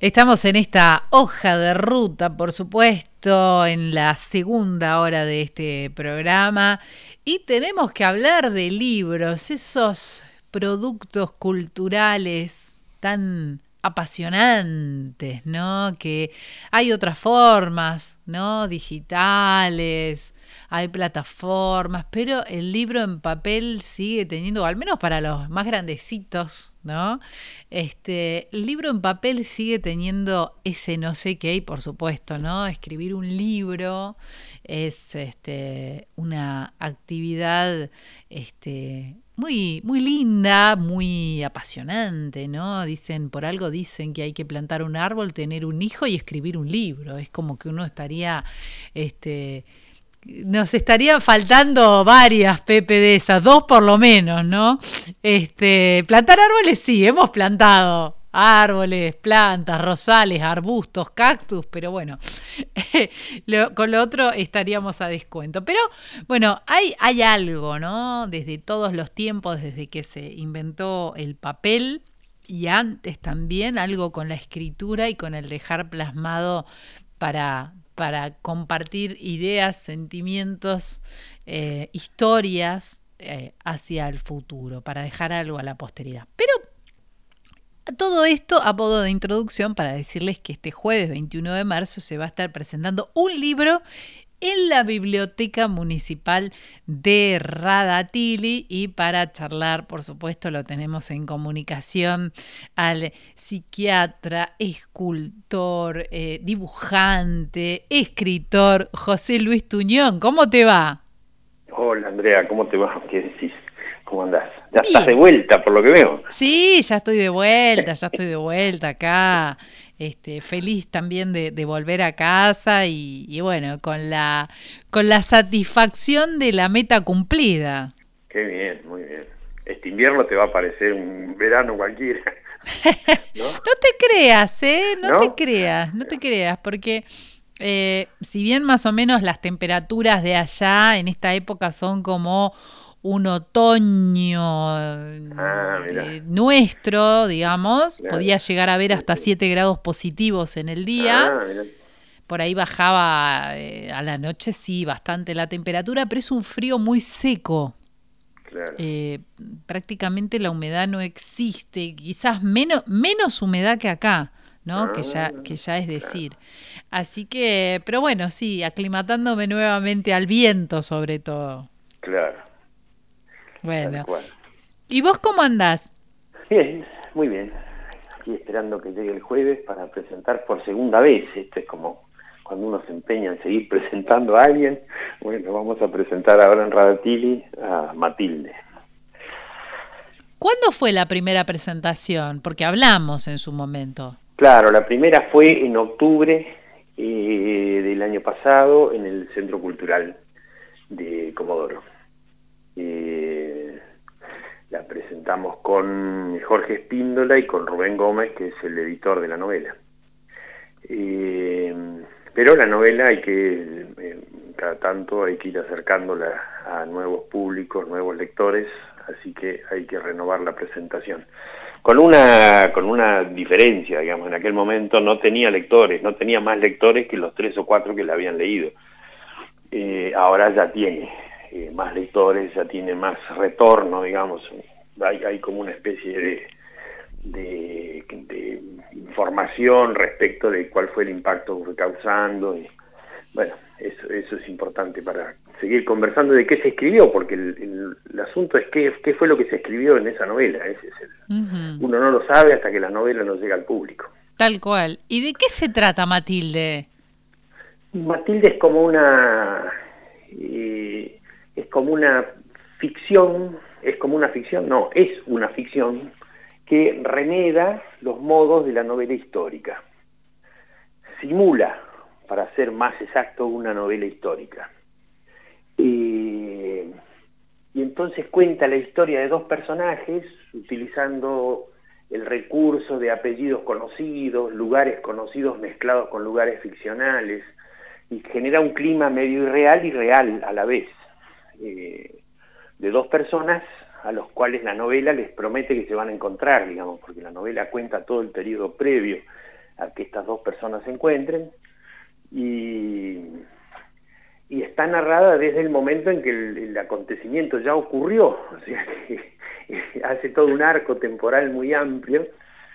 Estamos en esta hoja de ruta, por supuesto, en la segunda hora de este programa y tenemos que hablar de libros, esos productos culturales tan apasionantes, ¿no? Que hay otras formas, ¿no? Digitales, hay plataformas, pero el libro en papel sigue teniendo, al menos para los más grandecitos, ¿no? El libro en papel sigue teniendo ese no sé qué, y por supuesto, ¿no? Escribir un libro es una actividad muy linda, muy apasionante, ¿no? Por algo dicen que hay que plantar un árbol, tener un hijo y escribir un libro. Es como que uno estaría, nos estarían faltando varias, Pepe, de esas, dos por lo menos, ¿no? Plantar árboles sí, hemos plantado árboles, plantas, rosales, arbustos, cactus, pero bueno, con lo otro estaríamos a descuento. Pero bueno, hay algo, ¿no? Desde todos los tiempos, desde que se inventó el papel y antes también, algo con la escritura y con el dejar plasmado para compartir ideas, sentimientos, historias hacia el futuro, para dejar algo a la posteridad. Pero todo esto a modo de introducción para decirles que este jueves 21 de marzo se va a estar presentando un libro en la Biblioteca Municipal de Radatili, y para charlar, por supuesto, lo tenemos en comunicación al psiquiatra, escultor, dibujante, escritor José Luis Tuñón. ¿Cómo te va? Hola Andrea, ¿cómo te va? ¿Qué decís? ¿Cómo andás? Ya Bien. Estás de vuelta, por lo que veo. Sí, ya estoy de vuelta acá. Feliz también de volver a casa y bueno, con la satisfacción de la meta cumplida. Qué bien, muy bien. Este invierno te va a parecer un verano cualquiera, ¿no? No te creas, ¿No? No te creas, porque si bien más o menos las temperaturas de allá en esta época son como un otoño nuestro, digamos, claro. Podía llegar a ver hasta 7 grados positivos en el día. Por ahí bajaba a la noche, sí, bastante la temperatura, pero es un frío muy seco. Claro. Prácticamente la humedad no existe, quizás menos humedad que acá, ¿no? Que ya es decir. Claro. Así que, pero bueno, sí, aclimatándome nuevamente al viento sobre todo. Claro. Bueno. ¿Y vos cómo andás? Bien, muy bien. Aquí esperando que llegue el jueves para presentar por segunda vez. Esto es como cuando uno se empeña en seguir presentando a alguien. Bueno, vamos a presentar ahora en Radatili a Matilde. ¿Cuándo fue la primera presentación? Porque hablamos en su momento. Claro, la primera fue en octubre del año pasado en el Centro Cultural de Comodoro. La presentamos con Jorge Espíndola y con Rubén Gómez, que es el editor de la novela. Pero la novela hay que, cada tanto hay que ir acercándola a nuevos públicos, nuevos lectores, así que hay que renovar la presentación. Con una diferencia, digamos, en aquel momento no tenía lectores, no tenía más lectores que los 3 o 4 que la habían leído. Ahora ya tiene más lectores, ya tiene más retorno, digamos, hay como una especie de información respecto de cuál fue el impacto que fue causando, y bueno, eso es importante para seguir conversando de qué se escribió, porque el asunto es qué fue lo que se escribió en esa novela. Ese es uno no lo sabe hasta que la novela no llega al público. Tal cual. ¿Y de qué se trata Matilde? Matilde es como una ficción, es una ficción que remeda los modos de la novela histórica. Simula, para ser más exacto, una novela histórica. Y entonces cuenta la historia de 2 personajes utilizando el recurso de apellidos conocidos, lugares conocidos mezclados con lugares ficcionales, y genera un clima medio irreal y real a la vez, de 2 personas a los cuales la novela les promete que se van a encontrar, digamos, porque la novela cuenta todo el periodo previo a que estas dos personas se encuentren, y está narrada desde el momento en que el acontecimiento ya ocurrió, o sea que hace todo un arco temporal muy amplio,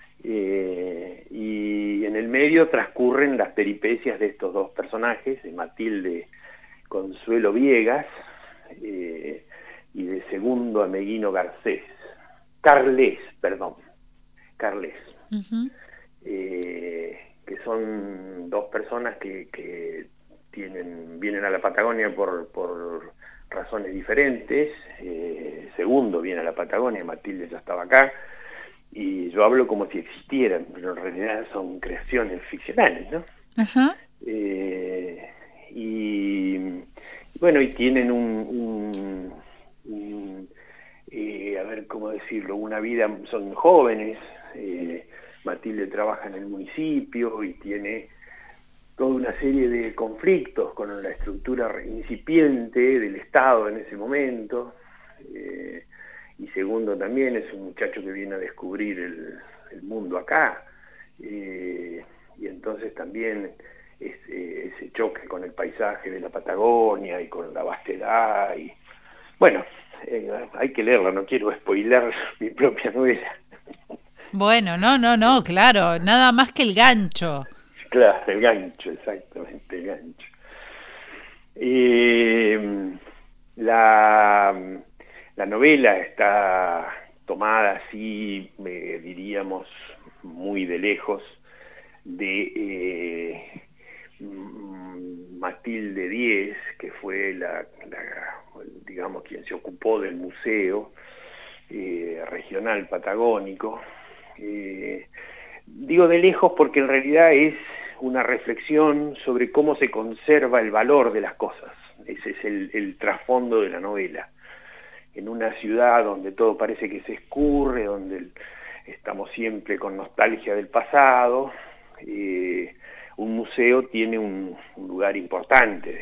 y en el medio transcurren las peripecias de estos dos personajes, de Matilde Consuelo Viegas, y de Segundo Ameguino Carles, Uh-huh. Que son dos personas que vienen a la Patagonia por razones diferentes. Segundo viene a la Patagonia, Matilde ya estaba acá, y yo hablo como si existieran, pero en realidad son creaciones ficcionales, ¿no? Uh-huh. Y bueno, y tienen a ver cómo decirlo, una vida, son jóvenes. Matilde trabaja en el municipio y tiene toda una serie de conflictos con la estructura incipiente del Estado en ese momento. Y Segundo también es un muchacho que viene a descubrir el mundo acá. Y entonces también ese choque con el paisaje de la Patagonia y con la vastedad. Y bueno, hay que leerla, no quiero spoiler mi propia novela. Bueno, no, claro, nada más que el gancho. Claro, el gancho, exactamente, el gancho. La novela está tomada así, diríamos, muy de lejos, de Matilde Díez, que fue digamos, quien se ocupó del museo regional patagónico. Digo de lejos porque en realidad es una reflexión sobre cómo se conserva el valor de las cosas. Ese es el trasfondo de la novela. En una ciudad donde todo parece que se escurre, donde estamos siempre con nostalgia del pasado, un museo tiene un lugar importante.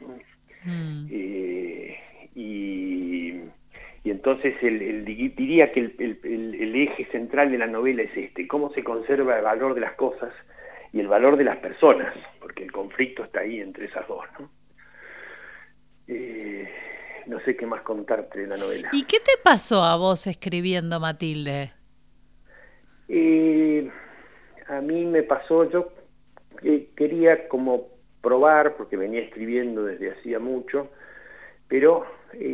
Y entonces diría que el eje central de la novela es cómo se conserva el valor de las cosas y el valor de las personas, porque el conflicto está ahí entre esas dos, ¿no? No sé qué más contarte de la novela. ¿Y qué te pasó a vos escribiendo, Matilde? A mí me pasó, yo quería como probar, porque venía escribiendo desde hacía mucho, pero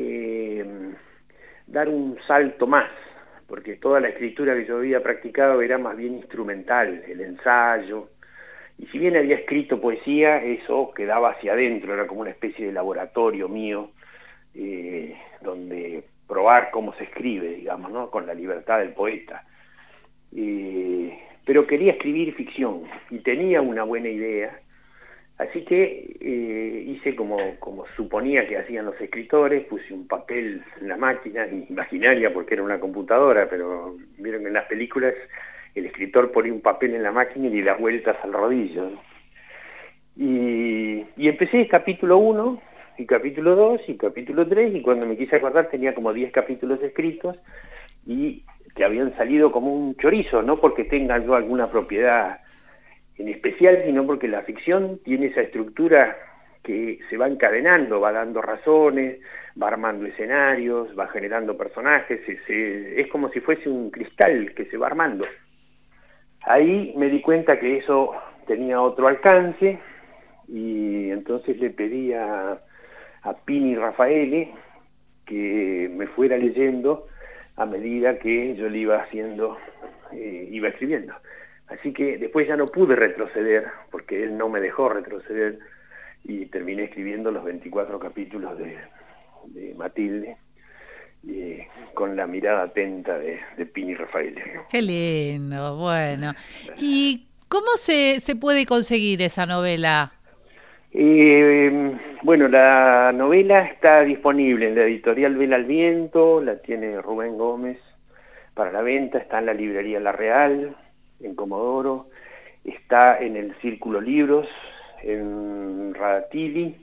dar un salto más, porque toda la escritura que yo había practicado era más bien instrumental, el ensayo, y si bien había escrito poesía, eso quedaba hacia adentro, era como una especie de laboratorio mío, donde probar cómo se escribe, digamos, ¿no? Con la libertad del poeta. Pero quería escribir ficción, y tenía una buena idea, así que hice como suponía que hacían los escritores, puse un papel en la máquina, imaginaria porque era una computadora, pero vieron que en las películas el escritor ponía un papel en la máquina y le da vueltas al rodillo, ¿no? Y empecé capítulo 1, y capítulo 2, y capítulo 3, y cuando me quise acordar tenía como 10 capítulos escritos, y que habían salido como un chorizo, no porque tenga yo alguna propiedad en especial, sino porque la ficción tiene esa estructura que se va encadenando, va dando razones, va armando escenarios, va generando personajes, es como si fuese un cristal que se va armando. Ahí me di cuenta que eso tenía otro alcance, y entonces le pedí a Pini Raffaele que me fuera leyendo a medida que yo le iba haciendo, iba escribiendo. Así que después ya no pude retroceder, porque él no me dejó retroceder, y terminé escribiendo los 24 capítulos de Matilde, con la mirada atenta de Pini Raffaele. Qué lindo, bueno. ¿Y cómo se puede conseguir esa novela? Bueno, la novela está disponible en la editorial Vela al Viento, la tiene Rubén Gómez para la venta, está en la librería La Real, en Comodoro, está en el Círculo Libros, en Radatili,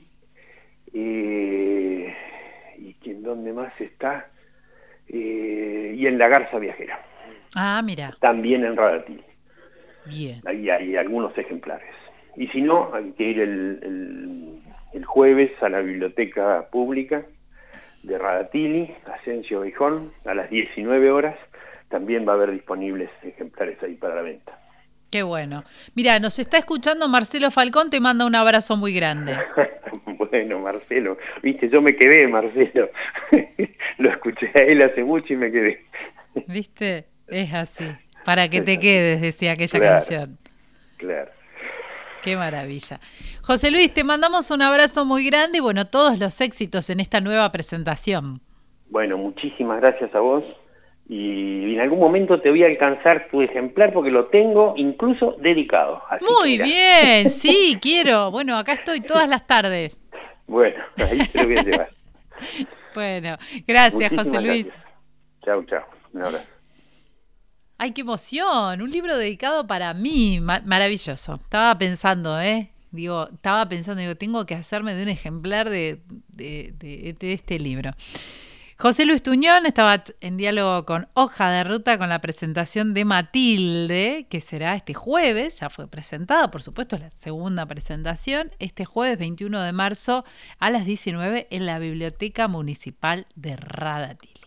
y ¿dónde más está? Y en La Garza Viajera. Ah, mira. También en Radatili. Bien. Hay algunos ejemplares. Y si no, hay que ir el jueves a la biblioteca pública de Radatili, Asensio Gijón, a las 19 horas. También va a haber disponibles ejemplares ahí para la venta. Qué bueno. Mira, nos está escuchando Marcelo Falcón, te manda un abrazo muy grande. Bueno, Marcelo, viste, yo me quedé, Marcelo. Lo escuché a él hace mucho y me quedé. ¿Viste? Es así. Para que te quedes, decía aquella canción. Claro. Qué maravilla. José Luis, te mandamos un abrazo muy grande y bueno, todos los éxitos en esta nueva presentación. Bueno, muchísimas gracias a vos. Y en algún momento te voy a alcanzar tu ejemplar porque lo tengo incluso dedicado. Así muy bien, sí, quiero. Bueno, acá estoy todas las tardes. Bueno, ahí te lo voy a llevar. Bueno, gracias, Muchísimas José Luis. Gracias. Chau, chau. Un abrazo. Ay, qué emoción. Un libro dedicado para mí. Maravilloso. Estaba pensando, digo, tengo que hacerme de un ejemplar de este libro. José Luis Tuñón estaba en diálogo con Hoja de Ruta con la presentación de Matilde, que será este jueves, ya fue presentada, por supuesto, la segunda presentación, este jueves 21 de marzo a las 19 en la Biblioteca Municipal de Radatili.